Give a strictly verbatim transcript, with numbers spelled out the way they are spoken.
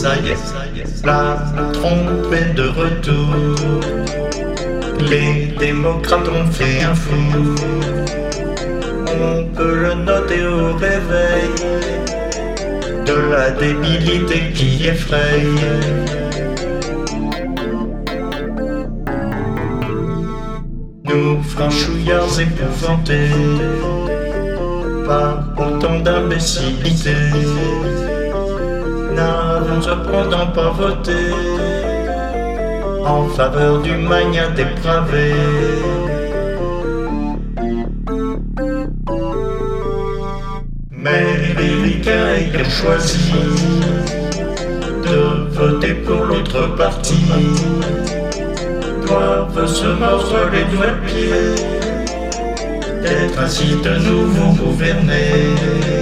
ça y est, la trompe est de retour. Les démocrates ont fait un fou. On peut le noter au réveil de la débilité qui effraie. Nous franchouillards épouvantés par autant d'imbécilité, n'avons cependant pas voté en faveur du magnat dépravé. Mais les ricains ayant choisi de voter pour l'autre parti doivent se mordre les doigts de pied d'être ainsi de nouveau gouvernés.